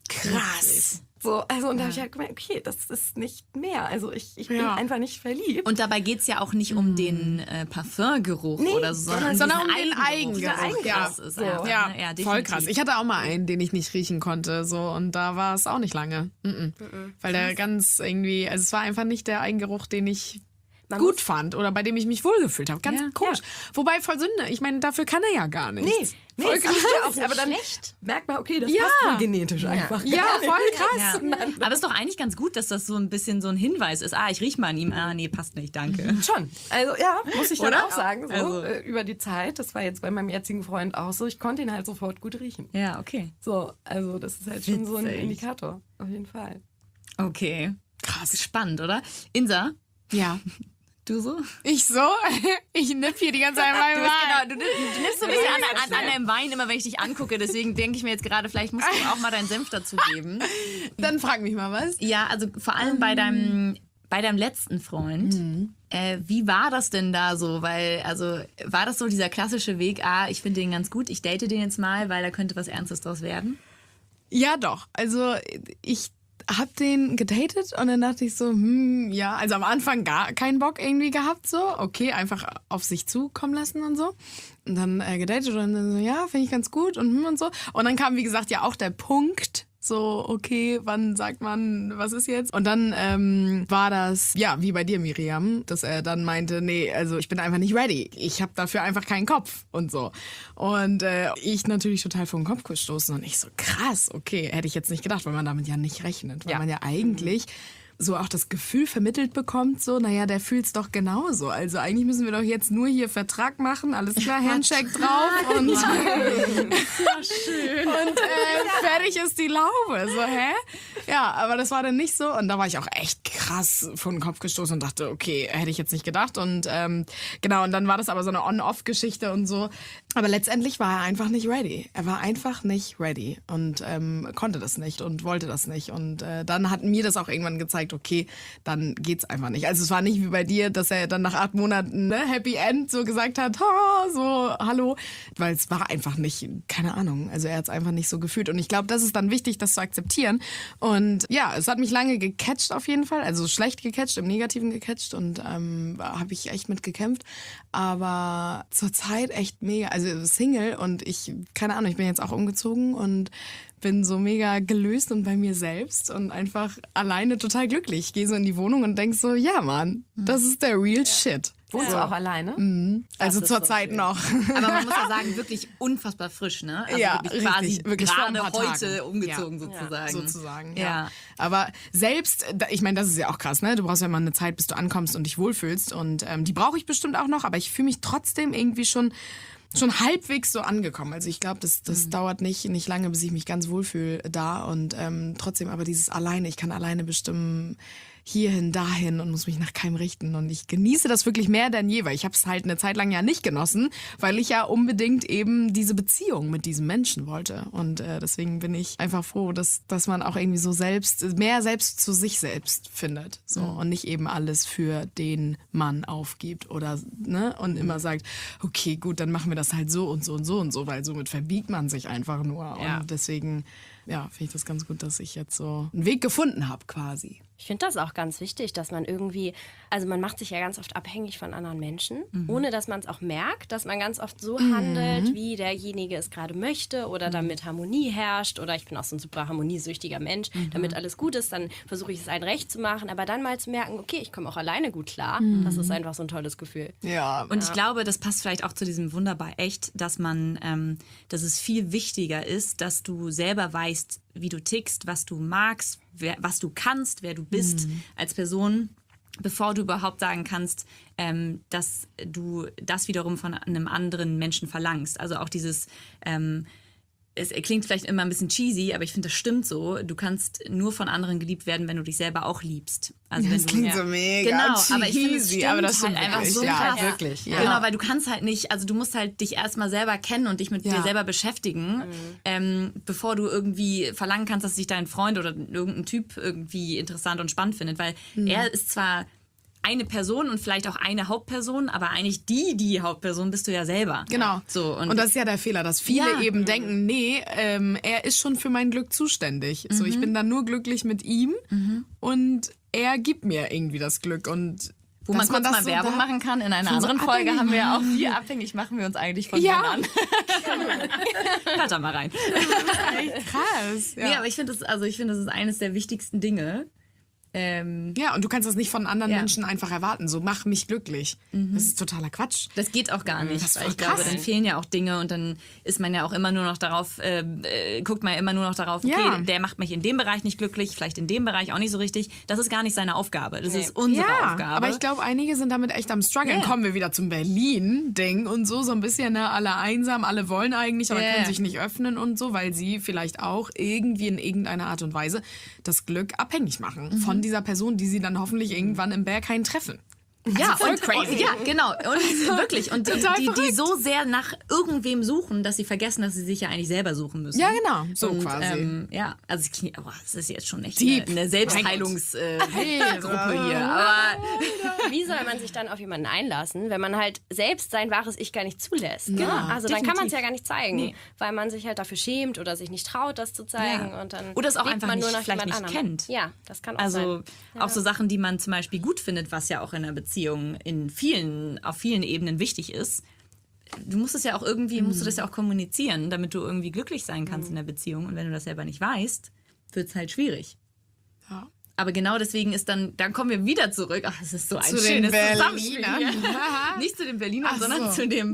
Krass. So, also und da habe ich halt gemerkt, okay, das ist nicht mehr. Also ich bin einfach nicht verliebt. Und dabei geht es ja auch nicht um den Parfümgeruch oder so, Sondern um diesen den Eigengeruch. Ja, Ja. ist So. einfach, Ja, ne? Ja, voll definitiv. krass. Ich hatte auch mal einen, den ich nicht riechen konnte, so, und da war es auch nicht lange. Weil der ganz irgendwie, also es war einfach nicht der Eigengeruch, den ich gut fand oder bei dem ich mich wohlgefühlt habe. Ganz Ja. komisch. Wobei voll Sünde. Ich meine, dafür kann er ja gar nichts. Nee, voll es krass. riecht ja auch, aber dann merkt man, okay, das passt wohl genetisch einfach. Ja, voll krass. Ja. Aber es ist doch eigentlich ganz gut, dass das so ein bisschen so ein Hinweis ist. Ich riech mal an ihm. Nee, passt nicht, danke. Schon. Also ja, muss ich dann Oder? auch sagen, so, Also- über die Zeit, das war jetzt bei meinem jetzigen Freund auch so, ich konnte ihn halt sofort gut riechen. Ja, okay. So, also das ist halt schon so ein Witzig. Indikator, auf jeden Fall. Okay. Krass. Spannend, oder? Insa, Ja. du so? Ich so? Ich nipp hier die ganze Zeit mal Du nimmst so ein bisschen an deinem Wein immer, wenn ich dich angucke. Deswegen denke ich mir jetzt gerade, vielleicht musst du auch mal deinen Senf dazu geben. Dann frag mich mal was. Ja, also vor allem bei deinem letzten Freund. Wie war das denn da so? Weil, also, war das so dieser klassische Weg, ich finde den ganz gut, ich date den jetzt mal, weil da könnte was Ernstes draus werden? Ja, doch. Also ich hab den gedatet und dann dachte ich so, ja, also am Anfang gar keinen Bock irgendwie gehabt, so, okay, einfach auf sich zukommen lassen und so. Und dann gedatet und dann so, ja, finde ich ganz gut und so. Und dann kam, wie gesagt, ja auch der Punkt, so, okay, wann sagt man, was ist jetzt? Und dann war das, ja, wie bei dir, Miriam, dass er dann meinte, nee, also ich bin einfach nicht ready. Ich habe dafür einfach keinen Kopf und so. Und ich natürlich total vor den Kopf gestoßen und ich so, krass, okay, hätte ich jetzt nicht gedacht, weil man damit ja nicht rechnet. Weil man ja eigentlich so auch das Gefühl vermittelt bekommt, so, naja, der fühlt's doch genauso. Also eigentlich müssen wir doch jetzt nur hier Vertrag machen, alles klar, Handshake drauf und schön. Und fertig ist die Laube. So, hä? Ja, aber das war dann nicht so. Und da war ich auch echt krass vor den Kopf gestoßen und dachte, okay, hätte ich jetzt nicht gedacht. Und genau, und dann war das aber so eine On-Off-Geschichte und so. Aber letztendlich war er einfach nicht ready. Er war einfach nicht ready und konnte das nicht und wollte das nicht. Und dann hat mir das auch irgendwann gezeigt, okay, dann geht's einfach nicht. Also es war nicht wie bei dir, dass er dann nach 8 Monaten Happy End so gesagt hat, so, hallo. Weil es war einfach nicht, keine Ahnung, also er hat es einfach nicht so gefühlt. Und ich glaube, das ist dann wichtig, das zu akzeptieren. Und ja, es hat mich lange gecatcht auf jeden Fall, also schlecht gecatcht, im Negativen gecatcht und habe ich echt mit gekämpft. Aber zur Zeit echt mega, also Single und ich, keine Ahnung, ich bin jetzt auch umgezogen und bin so mega gelöst und bei mir selbst und einfach alleine total glücklich. Ich gehe so in die Wohnung und denk so, ja Mann, das ist der real shit. Wohnst du auch alleine? Also ist zur so Zeit schön. noch. Aber man muss ja sagen, wirklich unfassbar frisch, ne? Also Ja, wirklich quasi richtig, wirklich vor ein gerade paar heute Tagen. umgezogen Ja. sozusagen. Sozusagen, Ja. ja. Aber selbst, ich meine, das ist ja auch krass, ne? Du brauchst ja immer eine Zeit, bis du ankommst und dich wohlfühlst. Und die brauche ich bestimmt auch noch, aber ich fühle mich trotzdem irgendwie schon halbwegs so angekommen. Also ich glaube, das dauert nicht lange, bis ich mich ganz wohlfühle da. Und trotzdem aber dieses alleine, ich kann alleine bestimmen, hierhin, dahin und muss mich nach keinem richten. Und ich genieße das wirklich mehr denn je, weil ich habe es halt eine Zeit lang ja nicht genossen, weil ich ja unbedingt eben diese Beziehung mit diesem Menschen wollte. Und deswegen bin ich einfach froh, dass man auch irgendwie so mehr selbst zu sich selbst findet. So, und nicht eben alles für den Mann aufgibt oder, ne, und immer sagt, okay, gut, dann machen wir das halt so und so und so und so, weil somit verbiegt man sich einfach nur. Ja. Und deswegen, ja, finde ich das ganz gut, dass ich jetzt so einen Weg gefunden habe quasi. Ich finde das auch ganz wichtig, dass man irgendwie, also man macht sich ja ganz oft abhängig von anderen Menschen, ohne dass man es auch merkt, dass man ganz oft so handelt, wie derjenige es gerade möchte oder damit Harmonie herrscht oder ich bin auch so ein super harmoniesüchtiger Mensch, damit alles gut ist, dann versuche ich es allen recht zu machen, aber dann mal zu merken, okay, ich komme auch alleine gut klar, das ist einfach so ein tolles Gefühl. Ja. Und ich glaube, das passt vielleicht auch zu diesem wunderbar echt, dass dass es viel wichtiger ist, dass du selber weißt, wie du tickst, was du magst, was du kannst, wer du bist als Person, bevor du überhaupt sagen kannst, dass du das wiederum von einem anderen Menschen verlangst. Also auch dieses, es klingt vielleicht immer ein bisschen cheesy, aber ich finde, das stimmt so. Du kannst nur von anderen geliebt werden, wenn du dich selber auch liebst. Also Das wenn klingt du, so mega genau, aber ich finde, es cheesy, stimmt aber das halt stimmt einfach wirklich. so Ja, krass. wirklich, ja. Genau, weil du kannst halt nicht, also du musst halt dich erstmal selber kennen und dich mit dir selber beschäftigen, bevor du irgendwie verlangen kannst, dass sich dein Freund oder irgendein Typ irgendwie interessant und spannend findet, weil er ist zwar eine Person und vielleicht auch eine Hauptperson, aber eigentlich die Hauptperson bist du ja selber. Genau. So, und das ist ja der Fehler, dass viele eben denken, nee, er ist schon für mein Glück zuständig. So, ich bin dann nur glücklich mit ihm und er gibt mir irgendwie das Glück. Und wo man dass kurz das mal so Werbung machen kann. In einer von so anderen Folge abhängig haben wir ja auch, machen. wie abhängig machen wir uns eigentlich von Ja. Männern. Hört da mal rein. krass. Ja. Nee, aber ich finde, das ist eines der wichtigsten Dinge. Ja, und du kannst das nicht von anderen Ja. Menschen einfach erwarten. So, mach mich glücklich. Das ist totaler Quatsch. Das geht auch gar nicht. Das ist Weil voll ich glaube, krass. dann fehlen ja auch Dinge und dann ist man ja auch immer nur noch darauf, guckt man ja immer nur noch darauf, okay, Ja. der macht mich in dem Bereich nicht glücklich, vielleicht in dem Bereich auch nicht so richtig. Das ist gar nicht seine Aufgabe. Das ist unsere Aufgabe. aber ich glaube, einige sind damit echt am Struggeln. Ja. Kommen wir wieder zum Berlin-Ding und so ein bisschen, ne, alle einsam, alle wollen eigentlich, aber Ja. können sich nicht öffnen und so, weil sie vielleicht auch irgendwie in irgendeiner Art und Weise das Glück abhängig machen von dieser Person, die sie dann hoffentlich irgendwann im Berghain treffen. Ja, voll und, crazy. ja, genau. Und wirklich. Und die so sehr nach irgendwem suchen, dass sie vergessen, dass sie sich ja eigentlich selber suchen müssen. Ja, genau. So Und, quasi. ja, also es klingt, oh, das ist jetzt schon echt Deep. eine Selbstheilungsgruppe hier. Aber Wie soll man sich dann auf jemanden einlassen, wenn man halt selbst sein wahres Ich gar nicht zulässt? Ne? Ja, Also dann kann man es definitiv. ja gar nicht zeigen, Nee. weil man sich halt dafür schämt oder sich nicht traut, das zu zeigen. Ja. Und dann Oder es auch lebt einfach man nur nicht- noch vielleicht jemand nicht anderem. kennt. Ja, das kann auch also sein. auch so Sachen, die man zum Beispiel gut findet, was ja auch in einer Beziehung auf vielen Ebenen wichtig ist. Du musst es ja auch irgendwie, musst du das ja auch kommunizieren, damit du irgendwie glücklich sein kannst in der Beziehung. Und wenn du das selber nicht weißt, wird es halt schwierig. Ja. Aber genau deswegen ist dann kommen wir wieder zurück. Ach, es ist so ein Zu den schönes Zusammenspiel. Berlinern. hier. Nicht zu den Berlinern, Ach sondern so. zu dem,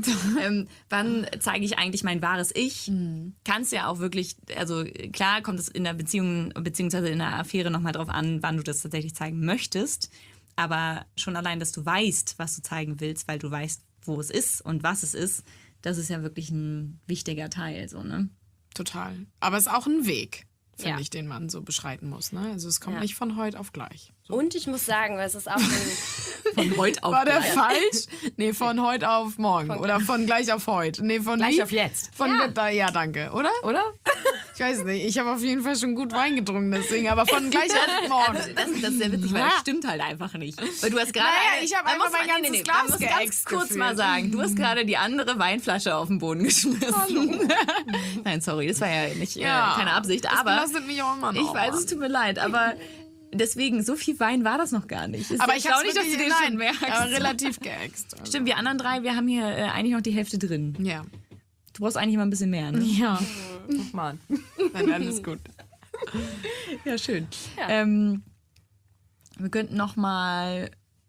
wann zeige ich eigentlich mein wahres Ich? Kannst ja auch wirklich, also klar kommt es in der Beziehung, beziehungsweise in der Affäre nochmal drauf an, wann du das tatsächlich zeigen möchtest. Aber schon allein, dass du weißt, was du zeigen willst, weil du weißt, wo es ist und was es ist, das ist ja wirklich ein wichtiger Teil, so, ne? Total. Aber es ist auch ein Weg, finde Ja. ich, den man so beschreiten muss. Ne? Also es kommt nicht von heute auf gleich. So. Und ich muss sagen, es ist auch ein Von heute auf War der gleich. falsch? Nee, von heute auf morgen. Oder von gleich auf heute. Nee, von Gleich wie? auf jetzt. Von ja, danke. Oder? Oder? Ich weiß nicht. Ich habe auf jeden Fall schon gut Wein getrunken, deswegen. Aber von gleich auf morgen. Das ist sehr witzig, weil das stimmt halt einfach nicht. Weil du hast gerade. Naja, ich habe Man einfach muss mein mal- ganzes man Glas muss ganz geäxt kurz gefühlt. mal sagen, du hast gerade die andere Weinflasche auf den Boden geschmissen. Nein, sorry, das war ja nicht keine Absicht. Das Aber belastet mich auch immer noch. ich weiß, es tut mir leid, aber deswegen, so viel Wein war das noch gar nicht. Ist Aber ich habe nicht, dass du den schon merkst. aber relativ geäxt. Also. Stimmt, wir anderen drei, wir haben hier eigentlich noch die Hälfte drin. Ja. Du brauchst eigentlich immer ein bisschen mehr, ne? Ja. Mann. Dann alles gut. Ja, schön. Wir könnten noch mal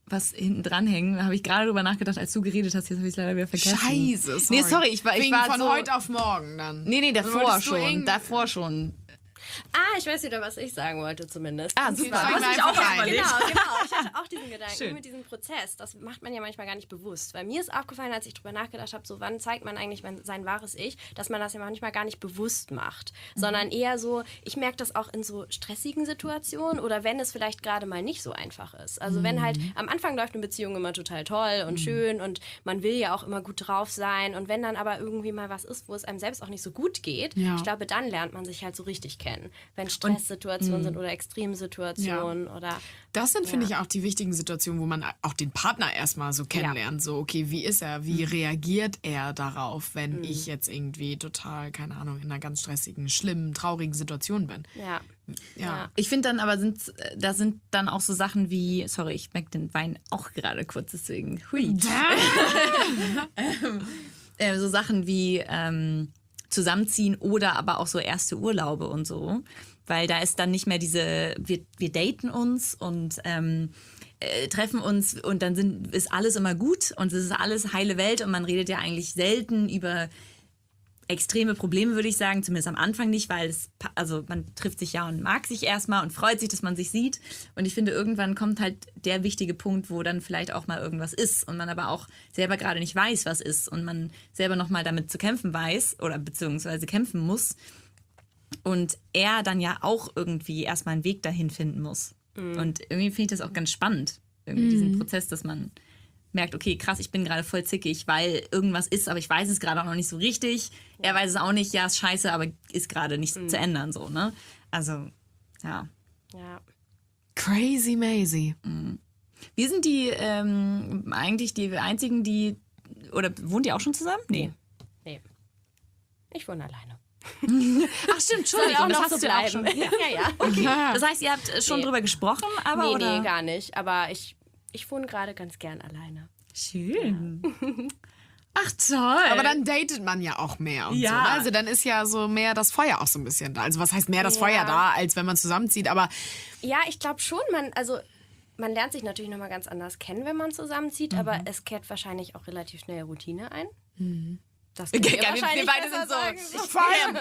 was hinten dranhängen. Da habe ich gerade drüber nachgedacht, als du geredet hast. Jetzt habe ich es leider wieder vergessen. Scheiße, sorry. Nee, sorry, ich war von so, heute auf morgen dann. Nee, davor Wolltest du schon. Davor schon. Ich weiß wieder, was ich sagen wollte zumindest. Ah, super. Schreib Du hast mal dich auch einfach rein. überlegt. Genau. Ich hatte auch diesen Gedanken Schön. mit diesem Prozess. Das macht man ja manchmal gar nicht bewusst. Weil mir ist aufgefallen, als ich drüber nachgedacht habe, so wann zeigt man eigentlich sein wahres Ich, dass man das ja manchmal gar nicht bewusst macht. Sondern eher so, ich merke das auch in so stressigen Situationen oder wenn es vielleicht gerade mal nicht so einfach ist. Also wenn halt am Anfang läuft eine Beziehung immer total toll und schön und man will ja auch immer gut drauf sein und wenn dann aber irgendwie mal was ist, wo es einem selbst auch nicht so gut geht, ich glaube, dann lernt man sich halt so richtig kennen. Wenn Stresssituationen sind oder Extremsituationen oder... Das sind, finde ich, auch die wichtigen Situationen, wo man auch den Partner erstmal so kennenlernt. So, okay, wie ist er? Wie reagiert er darauf, wenn ich jetzt irgendwie total, keine Ahnung, in einer ganz stressigen, schlimmen, traurigen Situation bin? Ja. Ich finde dann aber, da sind dann auch so Sachen wie, sorry, ich merke den Wein auch gerade kurz, deswegen, hui. So Sachen wie zusammenziehen oder aber auch so erste Urlaube und so. Weil da ist dann nicht mehr wir daten uns und treffen uns und dann ist alles immer gut und es ist alles heile Welt und man redet ja eigentlich selten über extreme Probleme, würde ich sagen, zumindest am Anfang nicht, weil man trifft sich ja und mag sich erstmal und freut sich, dass man sich sieht. Und ich finde, irgendwann kommt halt der wichtige Punkt, wo dann vielleicht auch mal irgendwas ist und man aber auch selber gerade nicht weiß, was ist und man selber nochmal damit zu kämpfen weiß oder beziehungsweise kämpfen muss. Und er dann ja auch irgendwie erstmal einen Weg dahin finden muss. Und irgendwie finde ich das auch ganz spannend, irgendwie diesen Prozess, dass man merkt, okay, krass, ich bin gerade voll zickig, weil irgendwas ist, aber ich weiß es gerade auch noch nicht so richtig. Er weiß es auch nicht, ja, ist scheiße, aber ist gerade nicht zu ändern, so, ne? Also, ja. Crazy Maisie. Wir sind die eigentlich die einzigen, oder wohnt ihr auch schon zusammen? Nee. Ich wohne alleine. Ach stimmt, Entschuldigung, das hast du auch schon. Ja. Okay. Das heißt, ihr habt schon drüber gesprochen, aber oder? Nee, gar nicht. Aber ich wohne gerade ganz gern alleine. Schön. Ach toll. Aber dann datet man ja auch mehr und so. Ne? Also dann ist ja so mehr das Feuer auch so ein bisschen da. Also was heißt mehr das Feuer da, als wenn man zusammenzieht, aber... Ja, ich glaube schon, man lernt sich natürlich nochmal ganz anders kennen, wenn man zusammenzieht, aber es kehrt wahrscheinlich auch relativ schnell Routine ein. Das können wir wahrscheinlich beide besser sind so. sagen. Vor allem,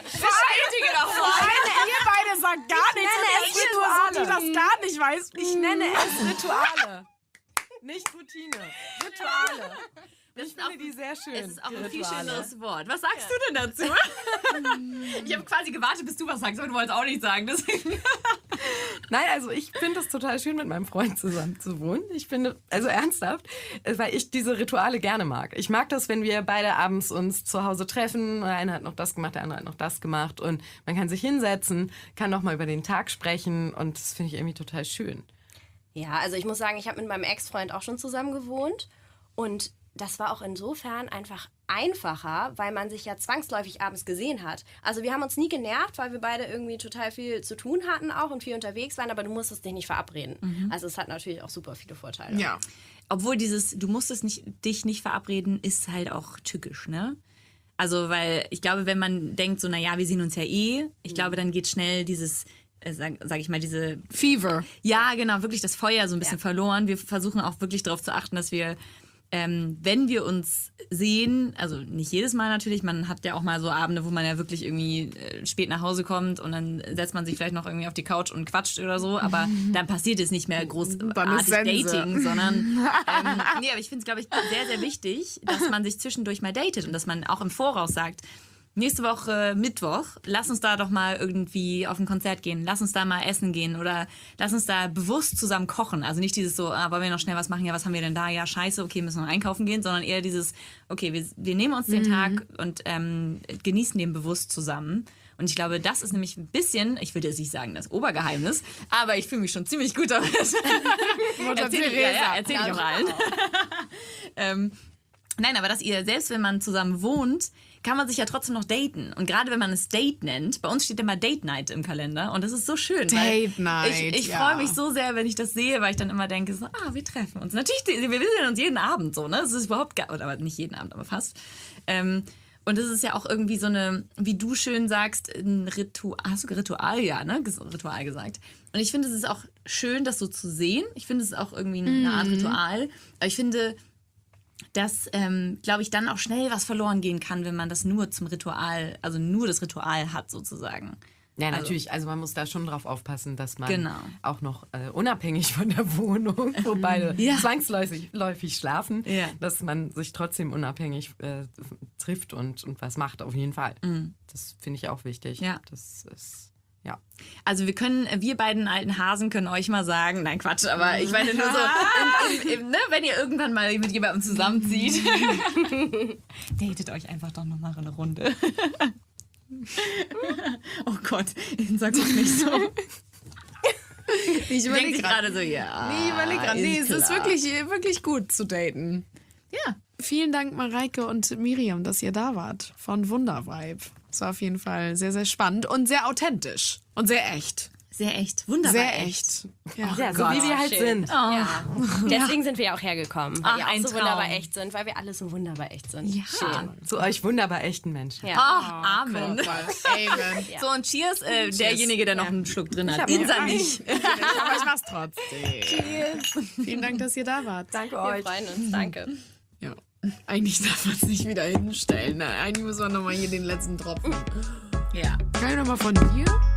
ihr beide sagt gar nichts. Ich bin nur so, die das gar nicht weiß. Ich nenne es Rituale. Nicht Routine. Rituale. Ich finde die sehr schön. Es ist auch ein viel schöneres Wort. Was sagst du denn dazu? Ich habe quasi gewartet, bis du was sagst, aber du wolltest auch nicht sagen. Deswegen. Nein, also ich finde es total schön, mit meinem Freund zusammen zu wohnen. Ich finde, also ernsthaft, weil ich diese Rituale gerne mag. Ich mag das, wenn wir beide abends uns zu Hause treffen. Der eine hat noch das gemacht, der andere hat noch das gemacht. Und man kann sich hinsetzen, kann noch mal über den Tag sprechen. Und das finde ich irgendwie total schön. Ja, also ich muss sagen, ich habe mit meinem Ex-Freund auch schon zusammen gewohnt. Und das war auch insofern einfach einfacher, weil man sich ja zwangsläufig abends gesehen hat. Also wir haben uns nie genervt, weil wir beide irgendwie total viel zu tun hatten auch und viel unterwegs waren, aber du musstest dich nicht verabreden. Also es hat natürlich auch super viele Vorteile. Ja. Obwohl du musstest dich nicht verabreden, ist halt auch tückisch, ne? Also, weil ich glaube, wenn man denkt so, naja, wir sehen uns ja ich glaube, dann geht schnell dieses... Sag ich mal, diese... Fever. Ja, genau, wirklich das Feuer so ein bisschen verloren. Wir versuchen auch wirklich darauf zu achten, dass wir, wenn wir uns sehen, also nicht jedes Mal natürlich, man hat ja auch mal so Abende, wo man ja wirklich irgendwie spät nach Hause kommt und dann setzt man sich vielleicht noch irgendwie auf die Couch und quatscht oder so, aber dann passiert es nicht mehr großartig Dating, sondern... nee, aber ich finde es, glaube ich, sehr, sehr wichtig, dass man sich zwischendurch mal datet und dass man auch im Voraus sagt, nächste Woche Mittwoch, lass uns da doch mal irgendwie auf ein Konzert gehen, lass uns da mal essen gehen oder lass uns da bewusst zusammen kochen. Also nicht dieses so, wollen wir noch schnell was machen, ja, was haben wir denn da? Ja, scheiße, okay, müssen wir einkaufen gehen, sondern eher dieses, okay, wir nehmen uns den Tag und genießen den bewusst zusammen. Und ich glaube, das ist nämlich ein bisschen, ich würde jetzt nicht sagen das Obergeheimnis, aber ich fühle mich schon ziemlich gut damit. Erzähl ich auch allen. Nein, aber dass ihr, selbst wenn man zusammen wohnt, kann man sich ja trotzdem noch daten. Und gerade wenn man es Date nennt, bei uns steht immer Date Night im Kalender und das ist so schön. Date Night, Ich freue mich so sehr, wenn ich das sehe, weil ich dann immer denke, so, wir treffen uns. Natürlich, wir sehen uns jeden Abend so, ne? Das ist überhaupt gar, oder nicht jeden Abend, aber fast. Und das ist ja auch irgendwie so eine, wie du schön sagst, ein Ritual. Hast du Ritual? Ja, ne? Ritual gesagt. Und ich finde, es ist auch schön, das so zu sehen. Ich finde, es ist auch irgendwie eine Art Ritual. Aber ich finde, dass, glaube ich, dann auch schnell was verloren gehen kann, wenn man das nur zum Ritual, also nur das Ritual hat sozusagen. Ja, natürlich. Also man muss da schon drauf aufpassen, dass man Genau. auch noch unabhängig von der Wohnung, wo beide zwangsläufig schlafen, dass man sich trotzdem unabhängig trifft und was macht, auf jeden Fall. Das finde ich auch wichtig. Ja. Das ist, Also wir beiden alten Hasen können euch mal sagen, nein Quatsch, aber ich meine nur so, ne, wenn ihr irgendwann mal mit jemandem zusammenzieht, datet euch einfach doch nochmal eine Runde. Oh Gott, sag doch nicht so. Ich überlege gerade so, ja. Nee, ich überlege gerade. Nee, es ist klar. wirklich gut zu daten. Ja. Vielen Dank, Mareike und Miriam, dass ihr da wart von Wundervibe. Es war auf jeden Fall sehr, sehr spannend und sehr authentisch und sehr echt. Sehr echt, wunderbar. Sehr echt. Ja. ja so wie wir halt sind. Ja. Deswegen sind wir ja auch hergekommen, weil wir ein auch so Traum. wunderbar echt sind, weil wir alle so wunderbar echt sind. Ja. Schön. Zu euch wunderbar echten Menschen. Ja. Amen. Amen. So, und cheers, derjenige, der noch einen Schluck drin hat. Ich hab Insa noch nicht. Aber ich mach's trotzdem. Cheers. Vielen Dank, dass ihr da wart. Danke Wir euch. freuen uns, danke. Ja. Eigentlich darf man es nicht wieder hinstellen. Eigentlich muss man nochmal hier den letzten Tropfen. Ja. Kann ich nochmal von dir?